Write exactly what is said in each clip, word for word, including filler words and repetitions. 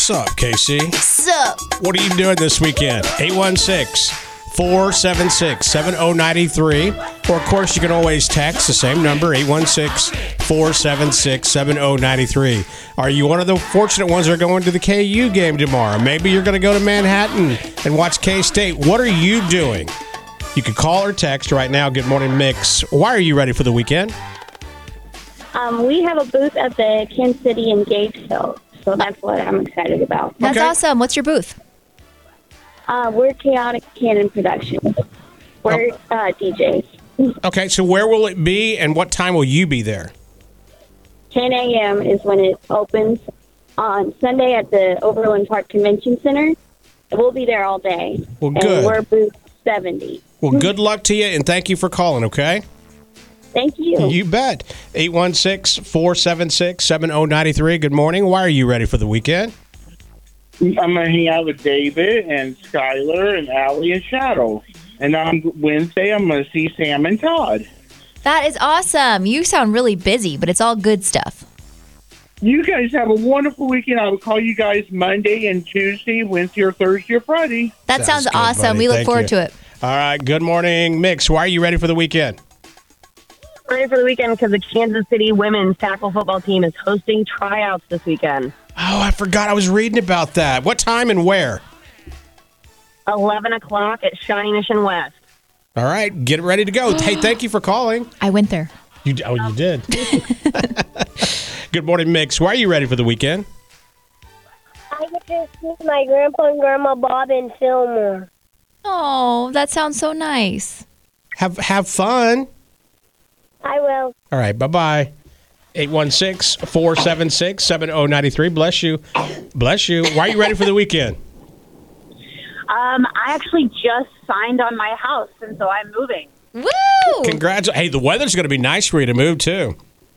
What's up, Casey? Sup? What are you doing this weekend? eight one six, four seven six, seven oh nine three. Or, of course, you can always text the same number, eight one six, four seven six, seven oh nine three. Are you one of the fortunate ones that are going to the K U game tomorrow? Maybe you're going to go to Manhattan and watch K-State. What are you doing? You can call or text right now. Good Morning Mix. Why are you ready for the weekend? Um, we have a booth at the Kansas City in Gatesville, so that's what I'm excited about. That's Okay. awesome. What's your booth? Uh, we're Chaotic Cannon Productions. We're uh, D Js. Okay, so where will it be and what time will you be there? ten a.m. is when it opens on Sunday at the Overland Park Convention Center. We'll be there all day. Well, and good. we're booth seventy. Well, good luck to you, and thank you for calling, okay? Thank you. You bet. eight one six, four seven six, seven oh nine three. Good morning. Why are you ready for the weekend? I'm going to hang out with David and Skylar and Allie and Shadow. And on Wednesday, I'm going to see Sam and Todd. That is awesome. You sound really busy, but it's all good stuff. You guys have a wonderful weekend. I will call you guys Monday and Tuesday, Wednesday or Thursday or Friday. That sounds, Sounds good, awesome. buddy. We look Thank forward you. to it. All right. Good morning, Mix. Why are you ready for the weekend? Ready for the weekend because the Kansas City women's tackle football team is hosting tryouts this weekend. Oh, I forgot. I was reading about that. What time and where? eleven o'clock at Shawnee Mission West. All right. Get ready to go. Hey, thank you for calling. I went there. You, oh, you did. Good morning, Mix. Why are you ready for the weekend? I get to see my grandpa and grandma Bob in Fillmore. Oh, that sounds so nice. Have have fun. I will. All right. Bye-bye. eight one six, four seven six, seven oh nine three. Bless you. Bless you. Why are you ready for the weekend? Um, I actually just signed on my house, and so I'm moving. Woo! Congrats. Hey, the weather's going to be nice for you to move, too.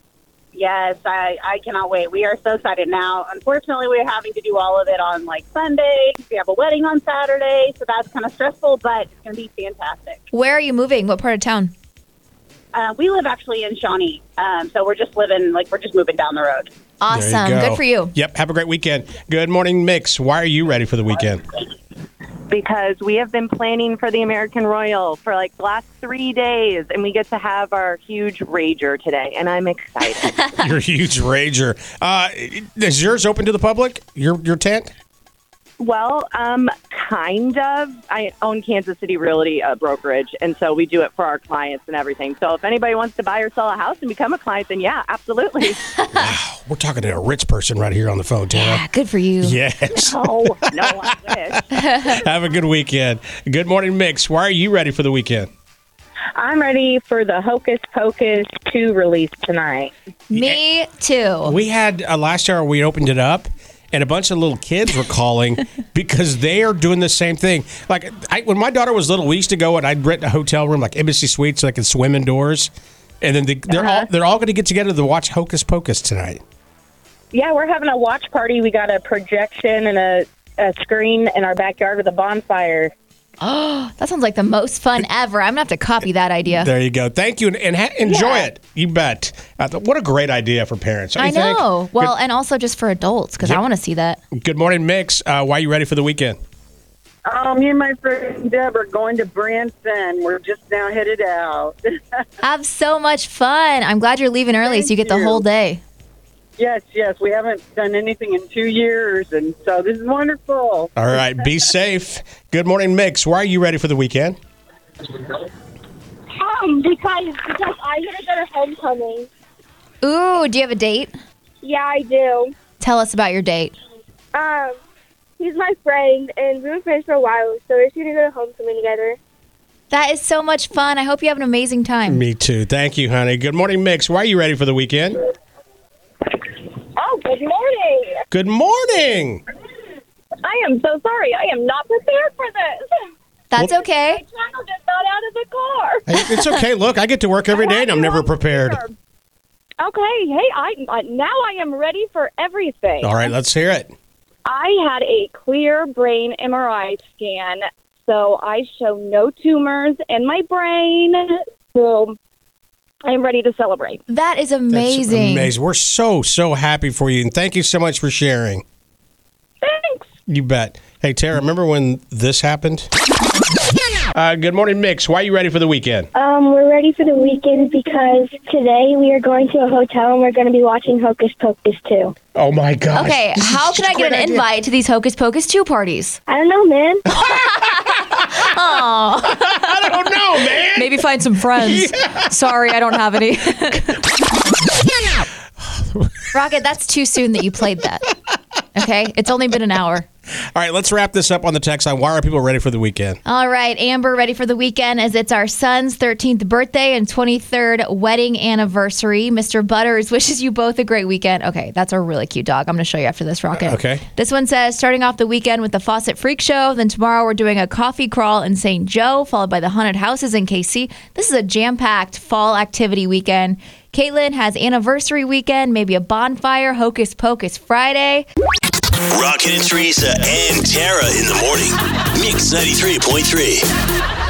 Yes, I, I cannot wait. We are so excited now. Unfortunately, we're having to do all of it on, like, Sunday. We have a wedding on Saturday, so that's kind of stressful, but it's going to be fantastic. Where are you moving? What part of town? Uh, we live actually in Shawnee, um, so we're just living, like, we're just moving down the road. Awesome. There you go. Good for you. Yep. Have a great weekend. Good morning, Mix. Why are you ready for the weekend? Because we have been planning for the American Royal for like the last three days, and we get to have our huge rager today, and I'm excited. You're a huge rager. Uh, is yours open to the public, your your tent? Well, um, kind of. I own Kansas City Realty uh, Brokerage, and so we do it for our clients and everything. So if anybody wants to buy or sell a house and become a client, then yeah, absolutely. Wow. We're talking to a rich person right here on the phone, Tara. Yeah, good for you. Yes. Oh, no, I wish. Have a good weekend. Good morning, Mix. Why are you ready for the weekend? I'm ready for the Hocus Pocus two release tonight. Me too. We had, uh, last year we opened it up, and a bunch of little kids were calling because they are doing the same thing. Like, I, when my daughter was little, we used to go and I'd rent a hotel room, like Embassy Suites, so they could swim indoors. And then they, they're Uh-huh. all they're all going to get together to watch Hocus Pocus tonight. Yeah, we're having a watch party. We got a projection and a, a screen in our backyard with a bonfire. Oh, that sounds like the most fun ever. I'm going to have to copy that idea. There you go. Thank you, and, and ha- enjoy Yeah. it. You bet. Uh, th- what a great idea for parents. don't I you think? know. Well, and also just for adults, because Yep. I want to see that. Good, good morning, Mix. Uh, why are you ready for the weekend? Um, me and my friend Deb are going to Branson. We're just now headed out. Have so much fun. I'm glad you're leaving early so you Thank get the you. whole day. Yes, yes. We haven't done anything in two years, and so this is wonderful. All right, be safe. Good morning, Mix. Why are you ready for the weekend? Um, because because I gotta go to homecoming. Ooh, do you have a date? Yeah, I do. Tell us about your date. Um, he's my friend, and we've been friends for a while, so we're just gonna go to homecoming together. That is so much fun. I hope you have an amazing time. Me too. Thank you, honey. Good morning, Mix. Why are you ready for the weekend? Oh, good morning. Good morning. I am so sorry. I am not prepared for this. That's Well- okay. Child just got out of the car. Hey, it's okay. Look, I get to work every day, and I'm never prepared. Okay, hey, I uh, now I am ready for everything. All right, let's hear it. I had a clear brain M R I scan, so I show no tumors in my brain. So I'm ready to celebrate. That is That's amazing. amazing. We're so, so happy for you, and thank you so much for sharing. Thanks. You bet. Hey, Tara, remember when this happened? Uh, good morning, Mix. Why are you ready for the weekend? Um, we're ready for the weekend because today we are going to a hotel and we're going to be watching Hocus Pocus two. Oh, my gosh. Okay, how can I get an invite to these Hocus Pocus two parties? I don't know, man. Oh, I don't know, man. maybe find some friends. Sorry, I don't have any. Rocket, that's too soon that you played that. Okay, it's only been an hour. All right, let's wrap this up on the text line. Why are people ready for the weekend? All right, Amber, ready for the weekend as it's our son's thirteenth birthday and twenty-third wedding anniversary. Mister Butters wishes you both a great weekend. Okay, that's a really cute dog. I'm going to show you after this, Rocket. Okay. This one says, starting off the weekend with the Fawcett Freak Show. Then tomorrow we're doing a coffee crawl in Saint Joe, followed by the haunted houses in K C. This is a jam-packed fall activity weekend. Caitlin has anniversary weekend, maybe a bonfire, Hocus Pocus Friday. Rocket and Teresa and Tara in the morning. Mix ninety-three point three.